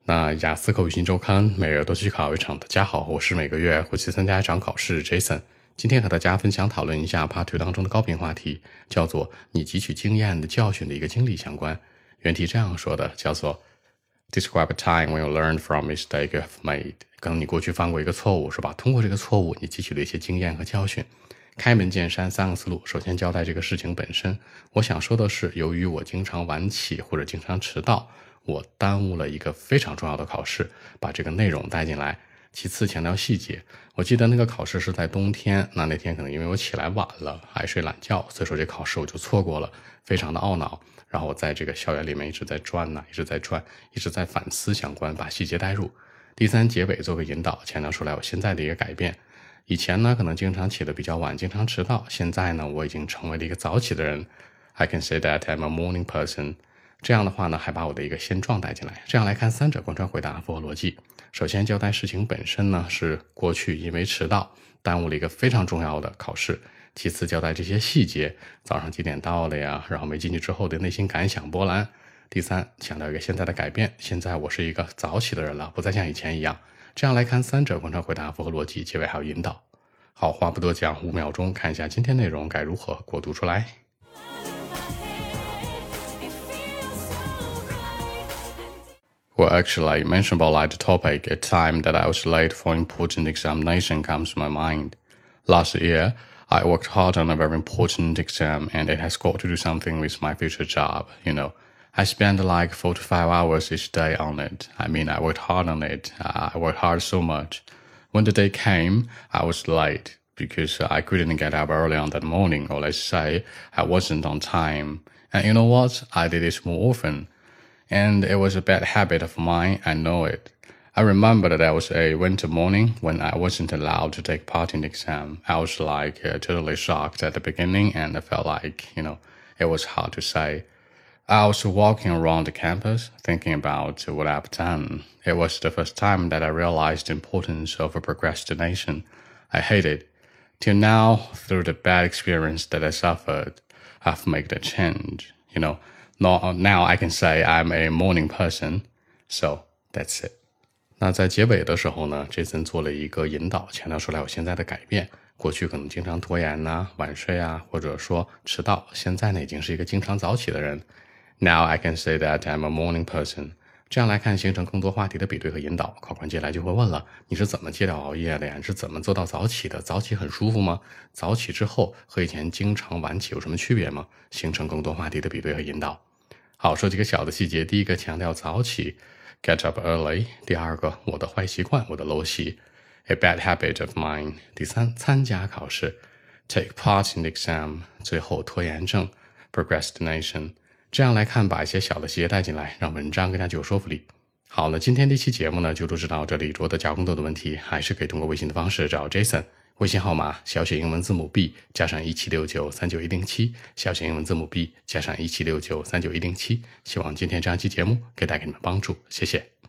那雅思口语新周刊每月都去考一场。大家好，我是每个月会去参加一场考试 Jason。今天和大家分享讨论一下 Part 2当中的高频话题，叫做你汲取经验的教训的一个经历相关。原题这样说的，叫做 Describe a time when you learned from a mistake you've made。可能你过去犯过一个错误，是吧？通过这个错误，你汲取了一些经验和教训。开门见山三个思路，首先交代这个事情本身。我想说的是，由于我经常晚起或者经常迟到，我耽误了一个非常重要的考试，把这个内容带进来。其次强调细节，我记得那个考试是在冬天，那天可能因为我起来晚了，爱睡懒觉，所以说这考试我就错过了，非常的懊恼。然后我在这个校园里面一直在转，一直在反思相关，把细节带入。第三，结尾做个引导，强调出来我现在的一个改变。以前呢，可能经常起得比较晚，经常迟到。现在呢，我已经成为了一个早起的人。I can say that I'm a morning person。这样的话呢，还把我的一个现状带进来。这样来看，三者贯穿回答符合逻辑。首先交代事情本身呢，是过去因为迟到耽误了一个非常重要的考试。其次交代这些细节，早上几点到了呀，然后没进去之后的内心感想波澜。第三，强调一个现在的改变，现在我是一个早起的人了，不再像以前一样。这样来看，三者贯穿回答符合逻辑，结尾还有引导。好，话不多讲，5秒钟看一下今天内容该如何给我读出来。Well, actually, mention about like the topic, a time that I was late for important examination comes to my mind. Last year, I worked hard on a very important exam and it has got to do something with my future job, I spent like 4 to 5 hours each day on it. I worked hard on it. I worked hard so much. When the day came, I was late because I couldn't get up early on that morning, or let's say I wasn't on time. And you know what? I did it more often. And it was a bad habit of mine, I know it. I remember that there was a winter morning when I wasn't allowed to take part in the exam. I was like totally shocked at the beginning and I felt like, it was hard to say. I was walking around the campus thinking about what I've done. It was the first time that I realized the importance of procrastination. I hate it. Till now, through the bad experience that I suffered, I've made a change. Now I can say I'm a morning person. So that's it. 那在结尾的时候呢 Jason 做了一个引导，强调出来我现在的改变。过去可能经常拖延晚睡或者说迟到，现在呢已经是一个经常早起的人。Now I can say that I'm a morning person. 这样来看，形成更多话题的比对和引导。考官接下来就会问了，你是怎么戒掉熬夜的呀？你是怎么做到早起的？早起很舒服吗？早起之后和以前经常晚起有什么区别吗？形成更多话题的比对和引导。好，说几个小的细节。第一个强调早起 get up early。 第二个我的坏习惯，我的陋习 a bad habit of mine。 第三，参加考试 take part in the exam。 最后拖延症 procrastination。这样来看，把一些小的细节带进来，让文章更加具有说服力。好，那今天这期节目呢就录制到这里。如果大家更多的问题，还是可以通过微信的方式找 Jason。微信号码小写英文字母 B 加上176939107，小写英文字母 B 加上176939107。希望今天这样一期节目可以带给你们帮助，谢谢。